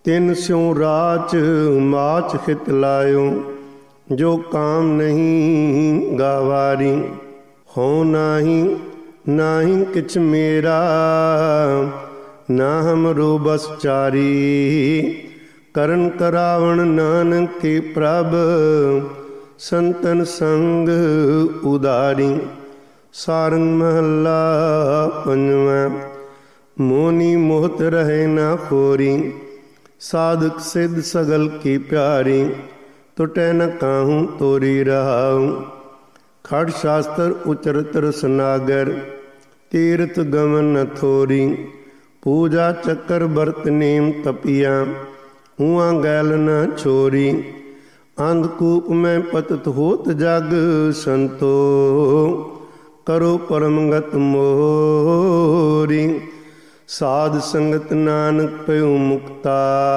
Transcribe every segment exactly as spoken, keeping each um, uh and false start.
तिन स्यों राच माच हित लायो, जो काम नहीं गावारी। हो नाही नाही किछ मेरा, ना हमरो बस चारी। करन करावण नानक के प्रभ, संतन संग उदारी। सारंग महला पंजवां। मोनी मोहत रहे ना खोरी, साधक सिद्ध सगल की प्यारी। टुटै न काहू तोरी रहाऊ, खड़ शास्त्र उचरत रसनागर। तीर्थ गमन न थोरी, पूजा चक्कर बरत नेम तपिया। हुआ गैल न छोरी, अंधकूप में पतत होत जग। संतो करो परमगत मोरी, साध संगत नानक पयो मुक्ता।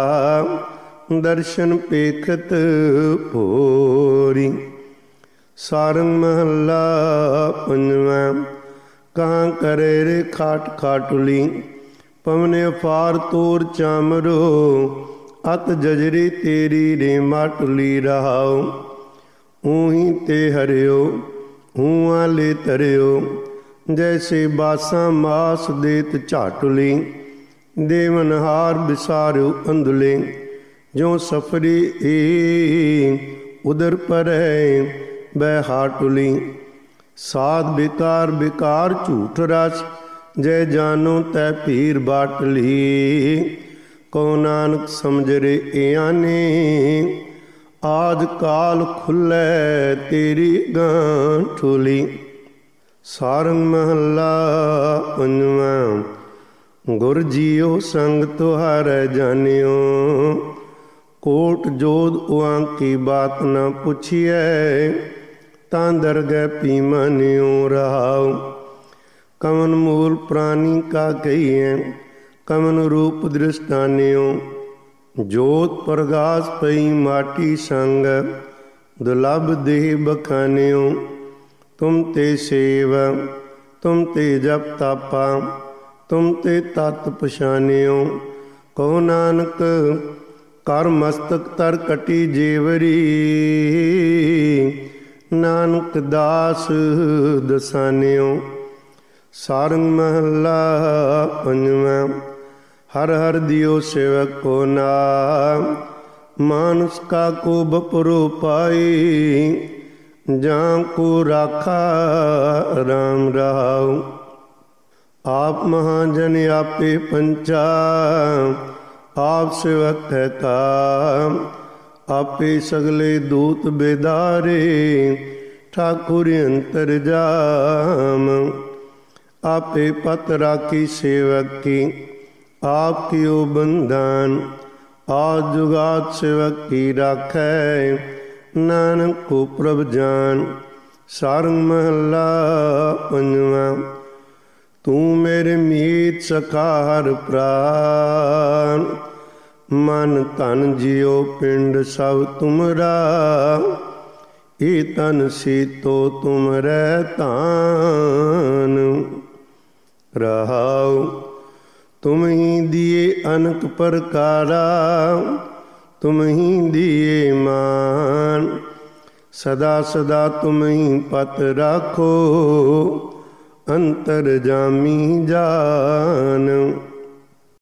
दर्शन पेखत भोरी। सारंग महला पंजवां। कहाँ करे रे खाट खाटुली, पवने अफार तोर चामरो। अत जजरी तेरी रे माटुली रहाओ। ऊही ते हरियो हुआ ले तरियो, जैसे बासा मास देत झाटुली। देवनहार बिसारो अंधुले, जो सफरी ए उदर पर बह हाटुली। साध बेकार बेकार झूठ रस, जय जानो तै पीर बाटली। को नानक समझ रे आने, आज काल खुलै तेरी गांठुली। सारंग महला पंजवां। गुर जियो संग तुहारै जानियो, कोट जोध उहाँ की बात न पुछिए। तां दरगह पी मानियो रहाओ। कवन मूल प्राणी का कहिए, कवन रूप दृष्टानियो। जोत प्रगास पई माटी संग, दुलभ देह बखानियो। तुम ते सेव तुम ते जप तापा, तुम ते तत् पछानियो। कहो नानक कर मस्तक तर कटी जेवरी। नानक दास दसानियो। सारंग महला पंजवां। हर हर दियो सेवक को नाम, मानुष का को बपरो पाई। जाम को राखा राम राव, आप महाजन आपे पंचा। आप सेवक है काम, आपे सगले दूत बेदारे। ठाकुर अंतर जाम, आपे पत राखी सेवक की। आपकी ओ बंधन, आज जुगात सेवक की राखै। नानक को प्रभ जान। सारंग महला पंजवां। तू मेरे मीत सखा हर प्राण। मन तन जियो पिंड सब तुमरा। ए तन सीतो तुमरै तान। रहाओ तुम ही दिए अनक प्रकारा, तुम ही दिए मान। सदा सदा तुम ही पत राखो, अंतर जामी जान।